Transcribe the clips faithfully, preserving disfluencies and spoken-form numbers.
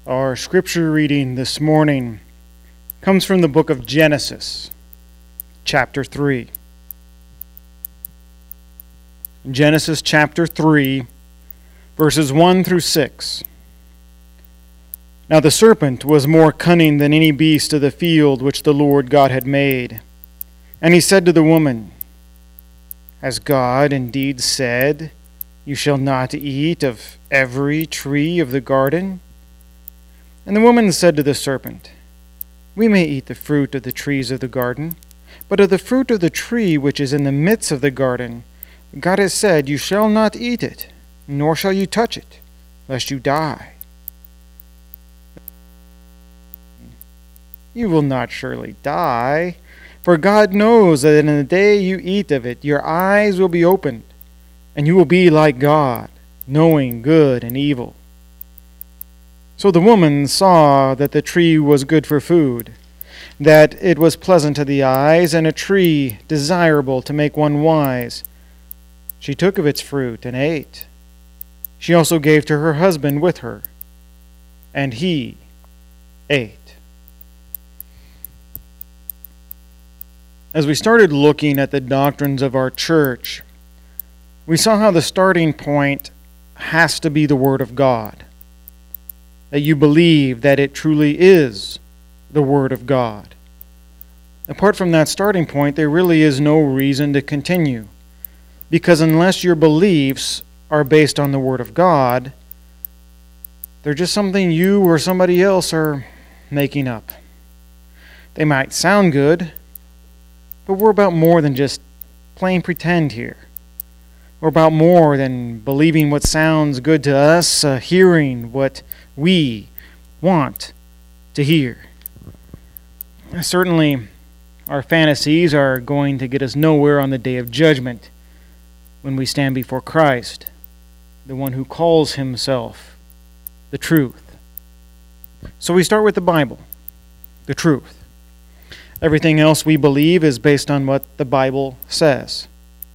Our scripture reading this morning comes from the book of Genesis, chapter three. Genesis chapter three, verses one through six. Now the serpent was more cunning than any beast of the field which the Lord God had made. And he said to the woman, Has God indeed said, You shall not eat of every tree of the garden? And the woman said to the serpent, We may eat the fruit of the trees of the garden, but of the fruit of the tree which is in the midst of the garden, God has said, You shall not eat it, nor shall you touch it, lest you die. You will not surely die, for God knows that in the day you eat of it, your eyes will be opened, and you will be like God, knowing good and evil. So the woman saw that the tree was good for food, that it was pleasant to the eyes, and a tree desirable to make one wise. She took of its fruit and ate. She also gave to her husband with her, and he ate. As we started looking at the doctrines of our church, we saw how the starting point has to be the Word of God. That you believe that it truly is the Word of God. Apart from that starting point, there really is no reason to continue. Because unless your beliefs are based on the Word of God, they're just something you or somebody else are making up. They might sound good, but we're about more than just plain pretend here. We're about more than believing what sounds good to us, uh, hearing what we want to hear. Certainly, our fantasies are going to get us nowhere on the day of judgment when we stand before Christ, the one who calls himself the truth. So we start with the Bible, the truth. Everything else we believe is based on what the Bible says.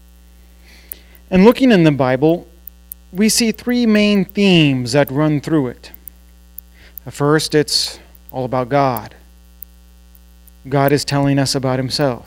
And looking in the Bible, we see three main themes that run through it. First, it's all about God. God is telling us about himself.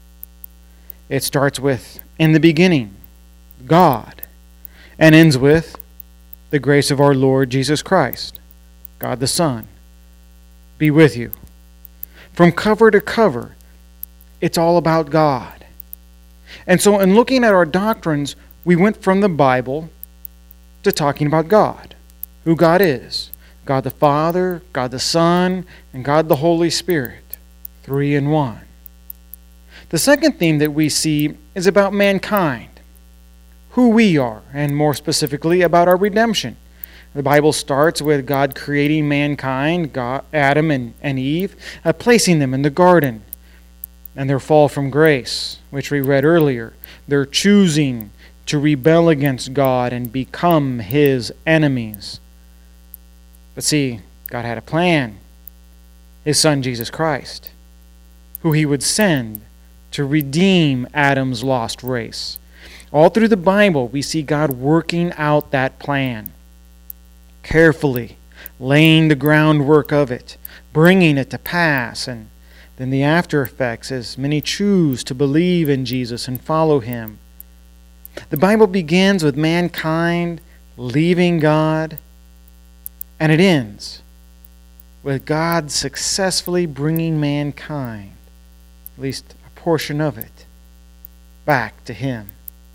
It starts with, in the beginning, God, and ends with the grace of our Lord Jesus Christ, God the Son, be with you. From cover to cover, it's all about God. And so in looking at our doctrines, we went from the Bible to talking about God, who God is. God the Father, God the Son, and God the Holy Spirit, three in one. The second theme that we see is about mankind, who we are, and more specifically about our redemption. The Bible starts with God creating mankind, God, Adam and, and Eve, uh, placing them in the garden, and their fall from grace, which we read earlier. They're choosing to rebel against God and become his enemies. But see, God had a plan. His Son, Jesus Christ, who he would send to redeem Adam's lost race. All through the Bible, we see God working out that plan, carefully laying the groundwork of it, bringing it to pass, and then the after effects as many choose to believe in Jesus and follow him. The Bible begins with mankind leaving God, and it ends with God successfully bringing mankind, at least a portion of it, back to him.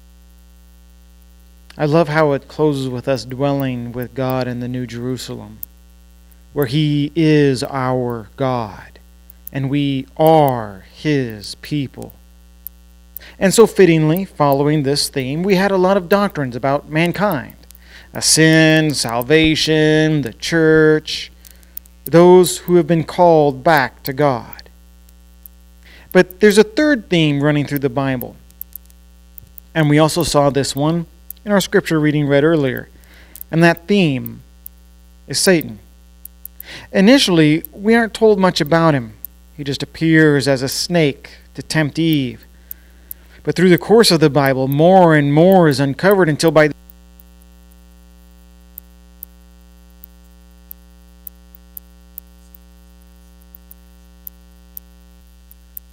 I love how it closes with us dwelling with God in the New Jerusalem, where he is our God, and we are his people. And so fittingly, following this theme, we had a lot of doctrines about mankind. A sin, salvation, the church, those who have been called back to God. But there's a third theme running through the Bible. And we also saw this one in our scripture reading read earlier. And that theme is Satan. Initially, we aren't told much about him. He just appears as a snake to tempt Eve. But through the course of the Bible, more and more is uncovered until by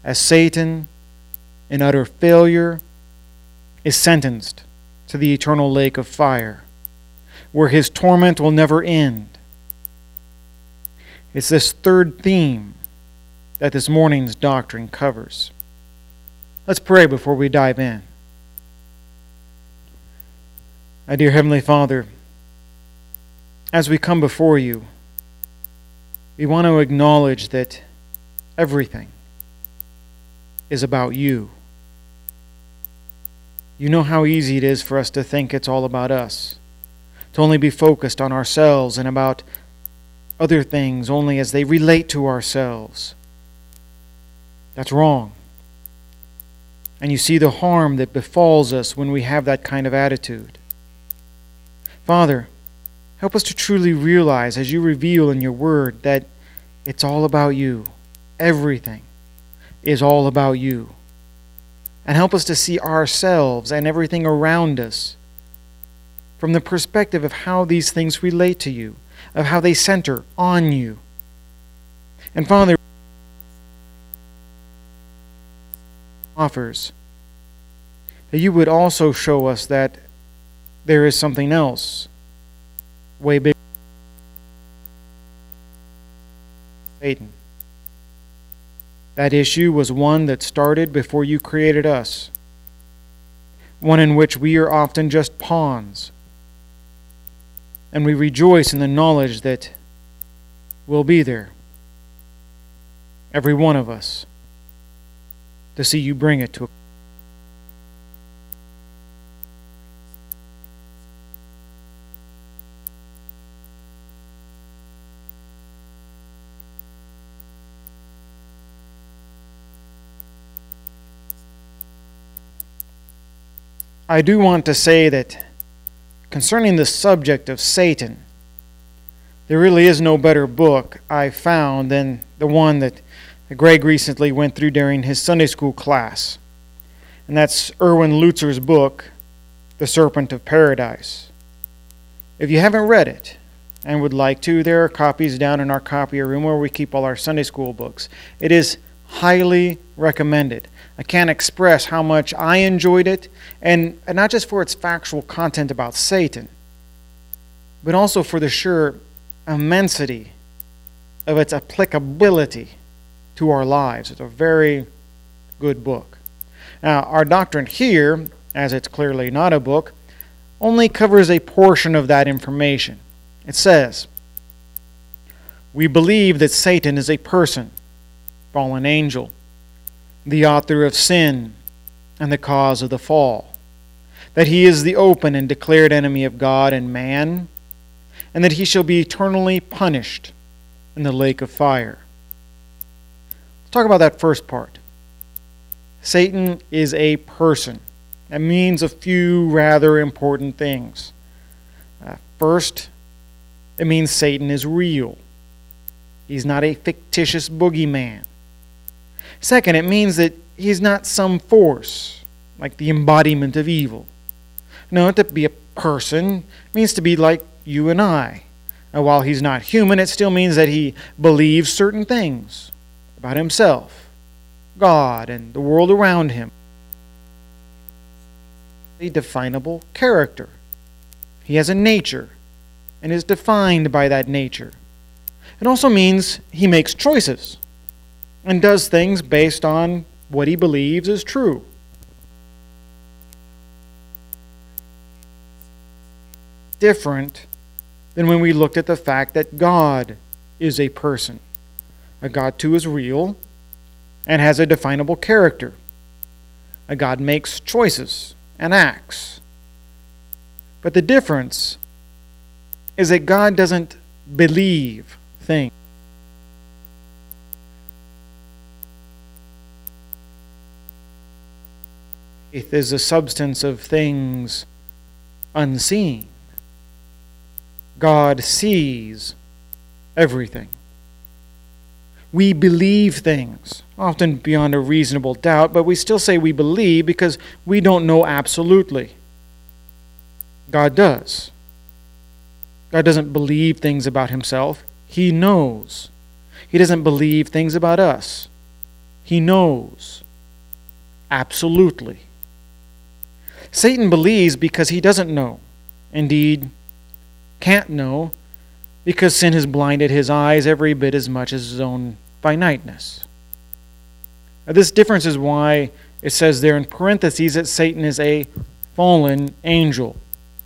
as Satan, in utter failure, is sentenced to the eternal lake of fire, where his torment will never end. It's this third theme that this morning's doctrine covers. Let's pray before we dive in. My dear Heavenly Father, as we come before you, we want to acknowledge that everything is about you. You know how easy it is for us to think it's all about us, to only be focused on ourselves and about other things only as they relate to ourselves. That's wrong. And you see the harm that befalls us when we have that kind of attitude. Father, help us to truly realize, as you reveal in your word, that it's all about you. Everything is all about you. And help us to see ourselves and everything around us from the perspective of how these things relate to you, of how they center on you. And Father, offers that you would also show us that there is something else way bigger than Satan. That issue was one that started before you created us, one in which we are often just pawns, and we rejoice in the knowledge that we'll be there, every one of us, to see you bring it to a I do want to say that concerning the subject of Satan, there really is no better book I've found than the one that Greg recently went through during his Sunday school class. And that's Erwin Lutzer's book, The Serpent of Paradise. If you haven't read it and would like to, there are copies down in our copier room where we keep all our Sunday school books. It is highly recommended. I can't express how much I enjoyed it, and, and not just for its factual content about Satan, but also for the sheer immensity of its applicability to our lives. It's a very good book. Now, our doctrine here, as it's clearly not a book, only covers a portion of that information. It says, we believe that Satan is a person, fallen angel, the author of sin and the cause of the fall, that he is the open and declared enemy of God and man, and that he shall be eternally punished in the lake of fire. Let's talk about that first part. Satan is a person. That means a few rather important things. Uh, first, it means Satan is real. He's not a fictitious boogeyman. Second, it means that he's not some force, like the embodiment of evil. No, to be a person means to be like you and I. Now, while he's not human, it still means that he believes certain things about himself, God, and the world around him. A definable character. He has a nature and is defined by that nature. It also means he makes choices and does things based on what he believes is true. Different than when we looked at the fact that God is a person. A God too is real and has a definable character. A God makes choices and acts. But the difference is that God doesn't believe things. Faith is the substance of things unseen. God sees everything. We believe things, often beyond a reasonable doubt, but we still say we believe because we don't know absolutely. God does. God doesn't believe things about himself. He knows. He doesn't believe things about us. He knows. Absolutely. Satan believes because he doesn't know. Indeed, can't know, because sin has blinded his eyes every bit as much as his own finiteness. Now, this difference is why it says there in parentheses that Satan is a fallen angel.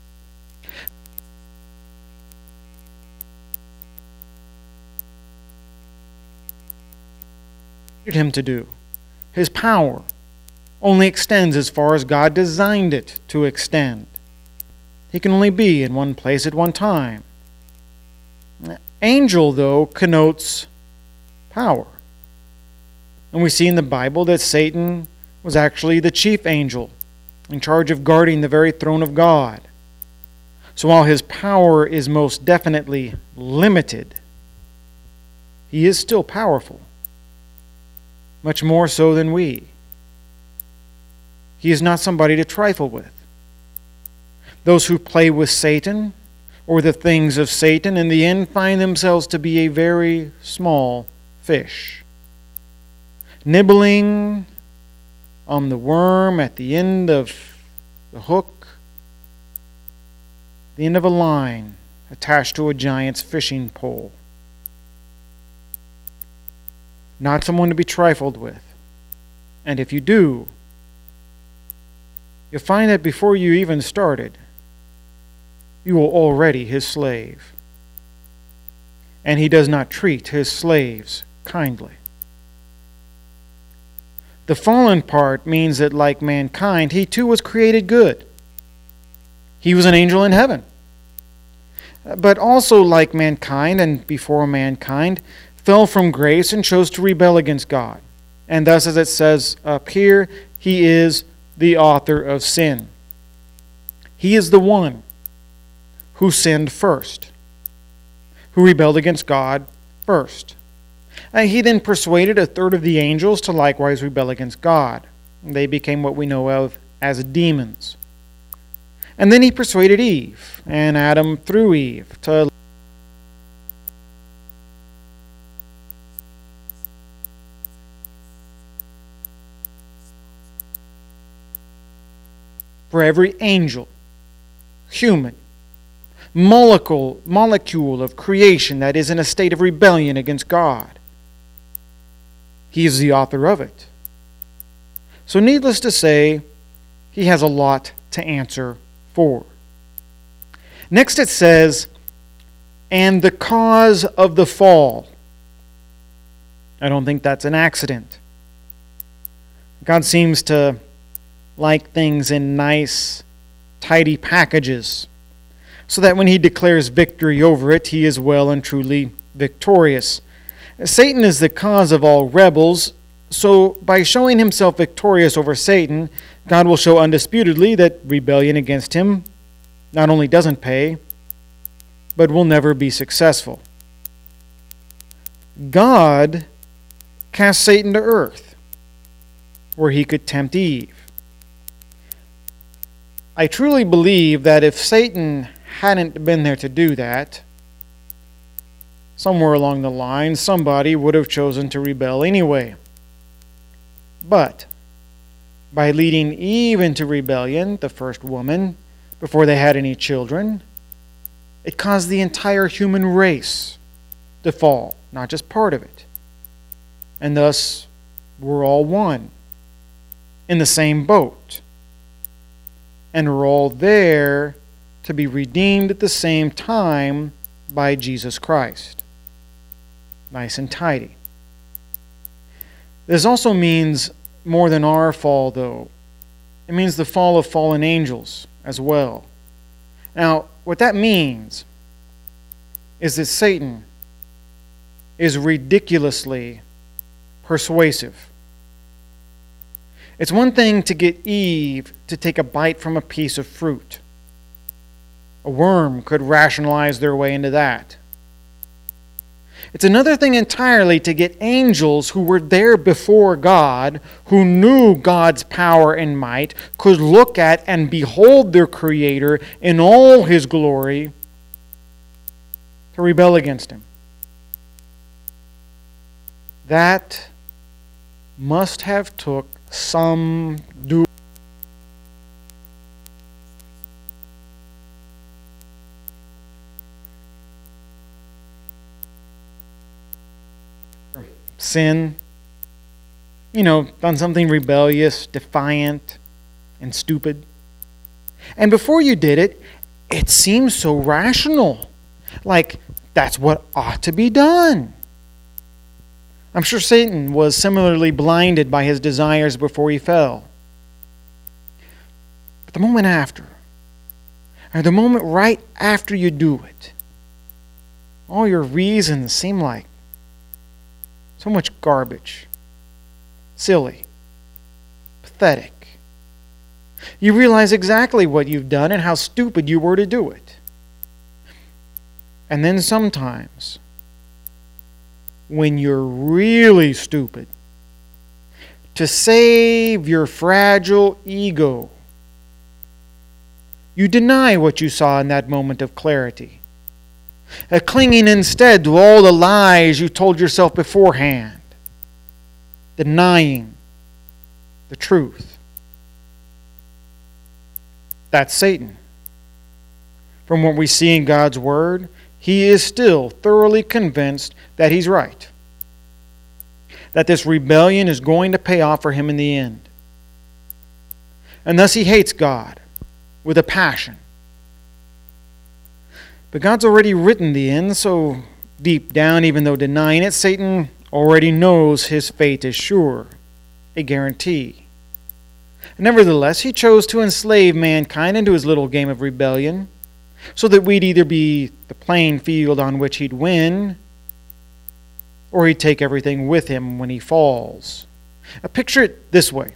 Him to do. His power only extends as far as God designed it to extend. He can only be in one place at one time. Angel, though, connotes power. And we see in the Bible that Satan was actually the chief angel in charge of guarding the very throne of God. So while his power is most definitely limited, he is still powerful. Much more so than we. He is not somebody to trifle with. Those who play with Satan or the things of Satan in the end find themselves to be a very small fish, nibbling on the worm at the end of the hook, the end of a line attached to a giant's fishing pole. Not someone to be trifled with. And if you do, you'll find that before you even started, you are already his slave. And he does not treat his slaves kindly. The fallen part means that, like mankind, he too was created good. He was an angel in heaven. But also, like mankind and before mankind, fell from grace and chose to rebel against God. And thus, as it says up here, he is the author of sin. He is the one who sinned first, who rebelled against God first. And he then persuaded a third of the angels to likewise rebel against God. They became what we know of as demons. And then he persuaded Eve, and Adam through Eve, to for every angel, human, molecule, molecule of creation that is in a state of rebellion against God. He is the author of it. So needless to say, he has a lot to answer for. Next it says, and the cause of the fall. I don't think that's an accident. God seems to like things in nice, tidy packages, so that when he declares victory over it, he is well and truly victorious. Satan is the cause of all rebels, so by showing himself victorious over Satan, God will show undisputedly that rebellion against him not only doesn't pay, but will never be successful. God cast Satan to earth, where he could tempt Eve. I truly believe that if Satan hadn't been there to do that, somewhere along the line, somebody would have chosen to rebel anyway. But by leading Eve into rebellion, the first woman, before they had any children, it caused the entire human race to fall, not just part of it. And thus, we're all one, in the same boat. And we're all there to be redeemed at the same time by Jesus Christ. Nice and tidy. This also means more than our fall, though. It means the fall of fallen angels as well. Now, what that means is that Satan is ridiculously persuasive. It's one thing to get Eve to take a bite from a piece of fruit. A worm could rationalize their way into that. It's another thing entirely to get angels who were there before God, who knew God's power and might, could look at and behold their Creator in all His glory, to rebel against Him. That must have took some do sin, you know, done something rebellious, defiant, and stupid. And before you did it, it seemed so rational. Like, that's what ought to be done. I'm sure Satan was similarly blinded by his desires before he fell. But the moment after, or the moment right after you do it, all your reasons seem like so much garbage, silly, pathetic. You realize exactly what you've done and how stupid you were to do it. And then sometimes, when you're really stupid, to save your fragile ego, you deny what you saw in that moment of clarity, uh, clinging instead to all the lies you told yourself beforehand, denying the truth. That's Satan. From what we see in God's Word, he is still thoroughly convinced that he's right, that this rebellion is going to pay off for him in the end. And thus he hates God with a passion. But God's already written the end, so deep down, even though denying it, Satan already knows his fate is sure, a guarantee. Nevertheless, he chose to enslave mankind into his little game of rebellion, so that we'd either be the playing field on which he'd win, or he'd take everything with him when he falls. Now, picture it this way.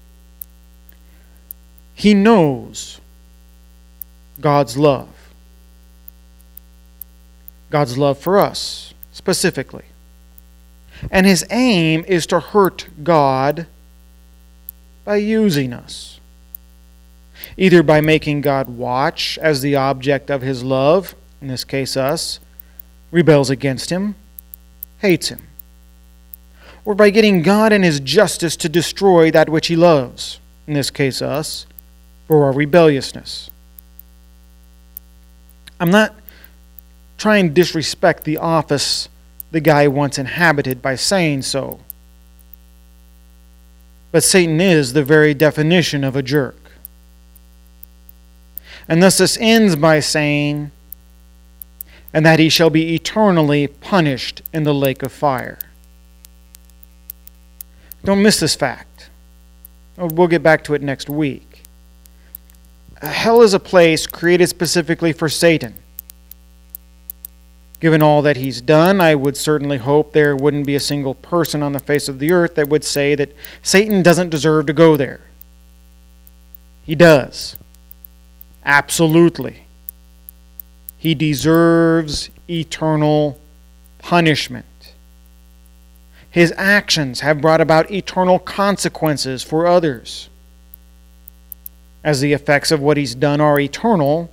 He knows God's love. God's love for us, specifically. And his aim is to hurt God by using us. Either by making God watch as the object of his love, in this case us, rebels against him, hates him. Or by getting God in his justice to destroy that which he loves, in this case us, for our rebelliousness. I'm not trying to disrespect the office the guy once inhabited by saying so. But Satan is the very definition of a jerk. And thus this ends by saying, and that he shall be eternally punished in the lake of fire. Don't miss this fact. We'll get back to it next week. Hell is a place created specifically for Satan. Given all that he's done, I would certainly hope there wouldn't be a single person on the face of the earth that would say that Satan doesn't deserve to go there. He does. Absolutely. He deserves eternal punishment. His actions have brought about eternal consequences for others. As the effects of what he's done are eternal,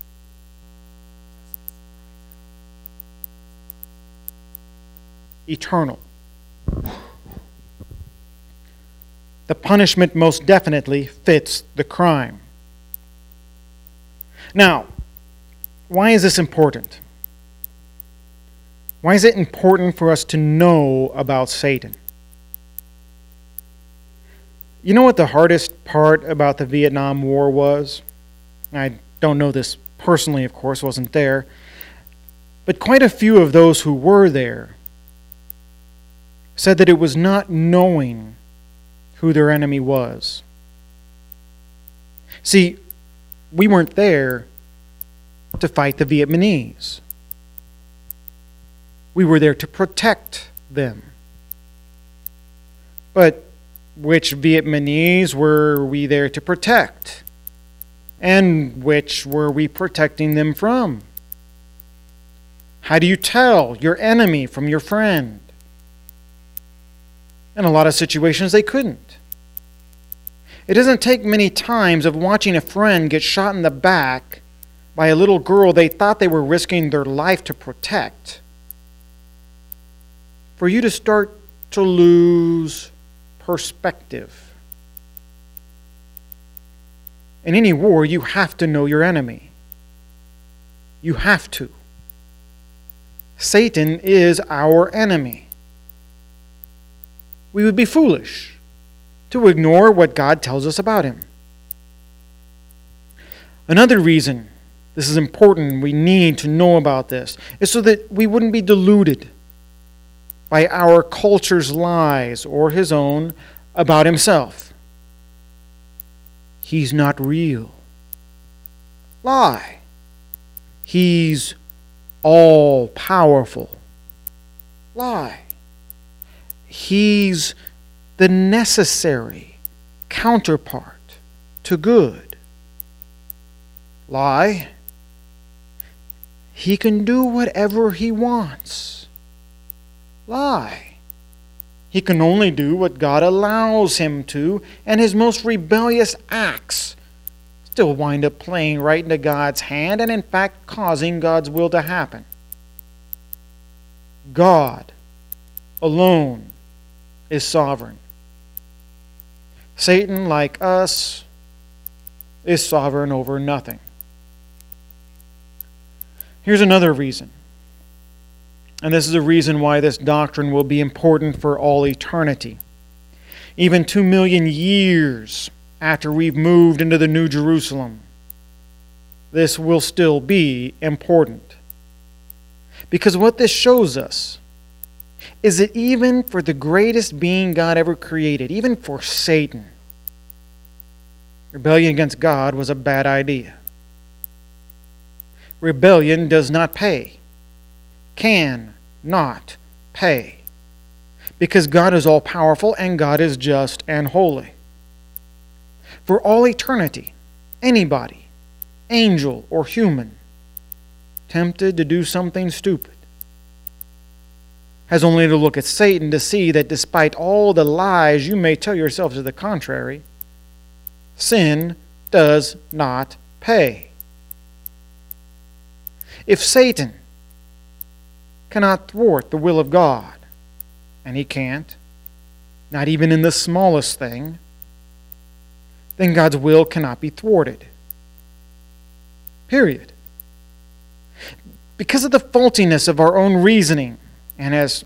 eternal. The punishment most definitely fits the crime. Now, why is this important? Why is it important for us to know about Satan? You know what the hardest part about the Vietnam War was? I don't know this personally, of course, wasn't there. But quite a few of those who were there said that it was not knowing who their enemy was. See, we weren't there to fight the Vietnamese. We were there to protect them. But which Vietnamese were we there to protect? And which were we protecting them from? How do you tell your enemy from your friend? In a lot of situations, they couldn't. It doesn't take many times of watching a friend get shot in the back by a little girl they thought they were risking their life to protect for you to start to lose perspective. In any war, you have to know your enemy. You have to. Satan is our enemy. We would be foolish to ignore what God tells us about him. Another reason this is important, we need to know about this, is so that we wouldn't be deluded by our culture's lies or his own about himself. He's not real. Lie. He's all-powerful. Lie. He's the necessary counterpart to good. Lie. He can do whatever he wants. Lie. He can only do what God allows him to, and his most rebellious acts still wind up playing right into God's hand and in fact causing God's will to happen. God alone is sovereign. Satan, like us, is sovereign over nothing. Here's another reason. And this is a reason why this doctrine will be important for all eternity. Even two million years after we've moved into the New Jerusalem, this will still be important. Because what this shows us is that even for the greatest being God ever created, even for Satan, rebellion against God was a bad idea. Rebellion does not pay. Can not pay. Because God is all-powerful and God is just and holy. For all eternity, anybody, angel or human, tempted to do something stupid, has only to look at Satan to see that despite all the lies you may tell yourself to the contrary, sin does not pay. If Satan cannot thwart the will of God, and he can't, not even in the smallest thing, then God's will cannot be thwarted. Period. Because of the faultiness of our own reasoning, and as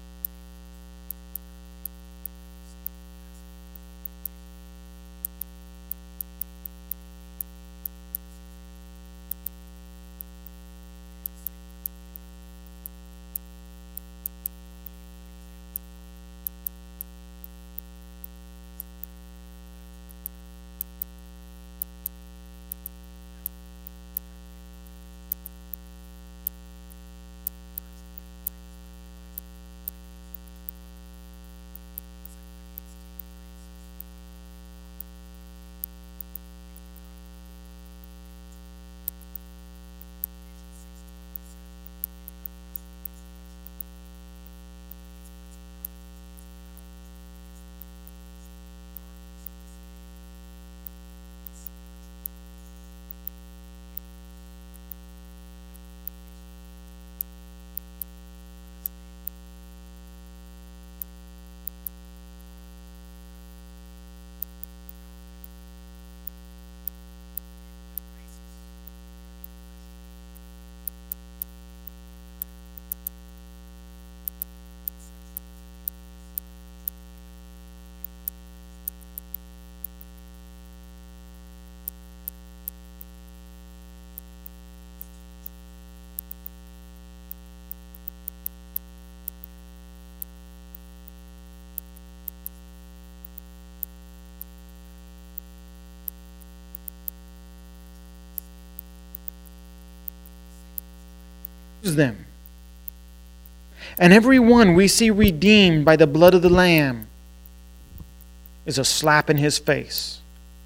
them. And every one we see redeemed by the blood of the Lamb is a slap in his face.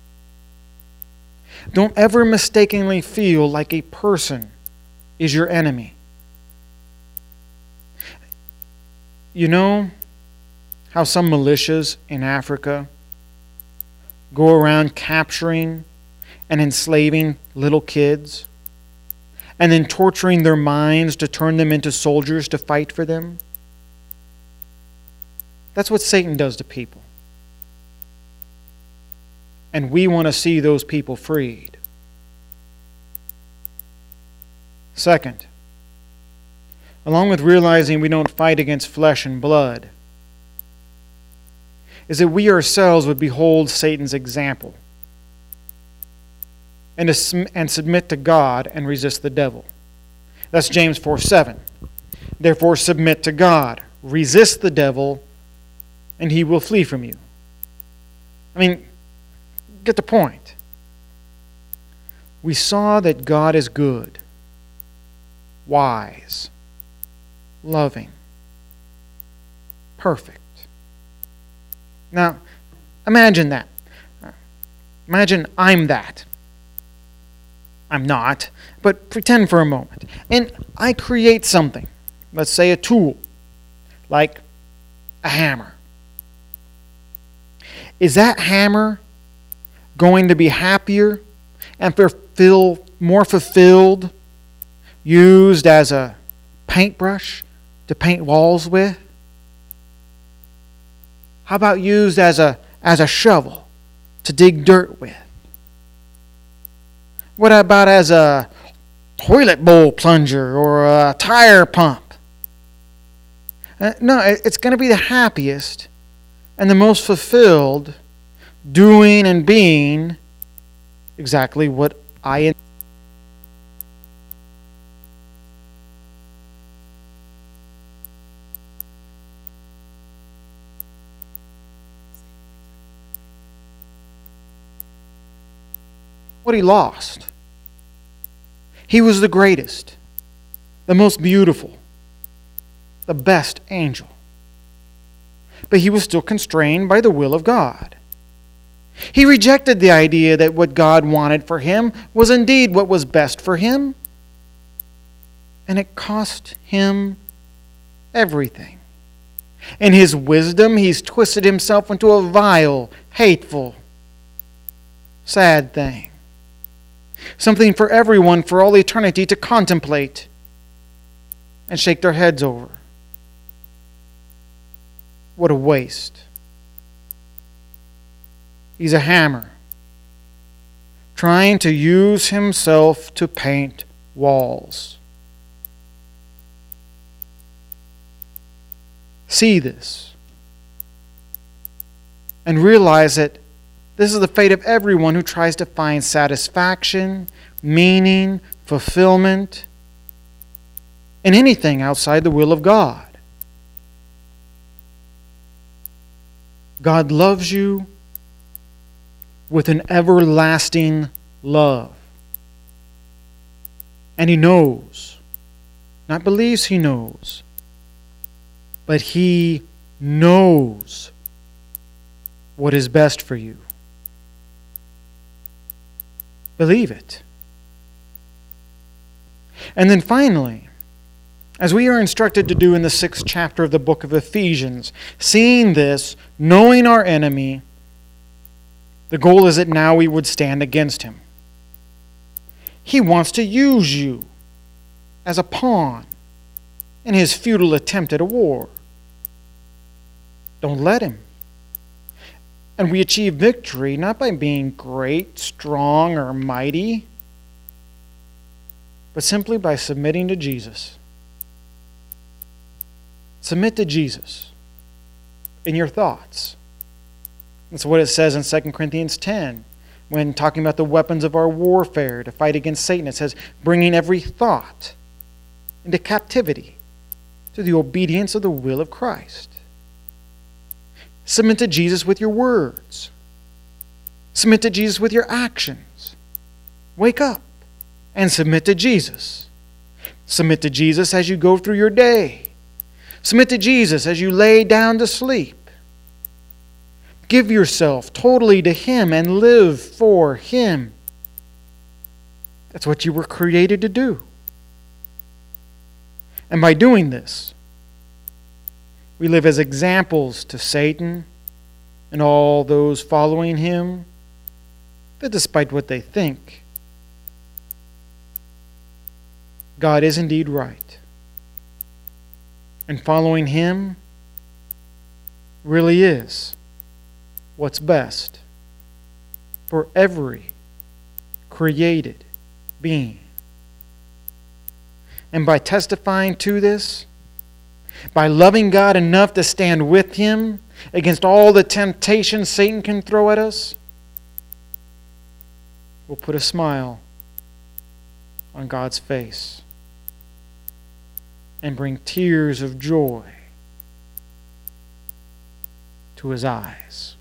Don't ever mistakenly feel like a person is your enemy. You know how some militias in Africa go around capturing and enslaving little kids, and then torturing their minds to turn them into soldiers to fight for them? That's what Satan does to people. And we want to see those people freed. Second, along with realizing we don't fight against flesh and blood, is that we ourselves would behold Satan's example and, and submit to God and resist the devil. That's James four seven. Therefore submit to God, resist the devil, and he will flee from you. I mean, get the point. We saw that God is good, wise, loving, perfect. Now, imagine that. Imagine I'm that. I'm not, but pretend for a moment. And I create something, let's say a tool, like a hammer. Is that hammer going to be happier and fulfill, more fulfilled, used as a paintbrush to paint walls with? How about used as a, as a shovel to dig dirt with? What about as a toilet bowl plunger or a tire pump? Uh, no, it's going to be the happiest and the most fulfilled doing and being exactly what I what he lost. He was the greatest, the most beautiful, the best angel. But he was still constrained by the will of God. He rejected the idea that what God wanted for him was indeed what was best for him. And it cost him everything. In his wisdom, he's twisted himself into a vile, hateful, sad thing. Something for everyone for all eternity to contemplate and shake their heads over. What a waste. He's a hammer, trying to use himself to paint walls. See this and realize that this is the fate of everyone who tries to find satisfaction, meaning, fulfillment in anything outside the will of God. God loves you with an everlasting love. And He knows, not believes He knows, but He knows what is best for you. Believe it. And then finally, as we are instructed to do in the sixth chapter of the book of Ephesians, seeing this, knowing our enemy, the goal is that now we would stand against him. He wants to use you as a pawn in his futile attempt at a war. Don't let him. And we achieve victory not by being great, strong, or mighty, but simply by submitting to Jesus. Submit to Jesus in your thoughts. That's what it says in Second Corinthians ten when talking about the weapons of our warfare to fight against Satan. It says, bringing every thought into captivity to the obedience of the will of Christ. Submit to Jesus with your words. Submit to Jesus with your actions. Wake up and submit to Jesus. Submit to Jesus as you go through your day. Submit to Jesus as you lay down to sleep. Give yourself totally to Him and live for Him. That's what you were created to do. And by doing this, we live as examples to Satan and all those following him, that despite what they think, God is indeed right. And following Him really is what's best for every created being. And by testifying to this, by loving God enough to stand with Him against all the temptations Satan can throw at us, we'll put a smile on God's face and bring tears of joy to His eyes.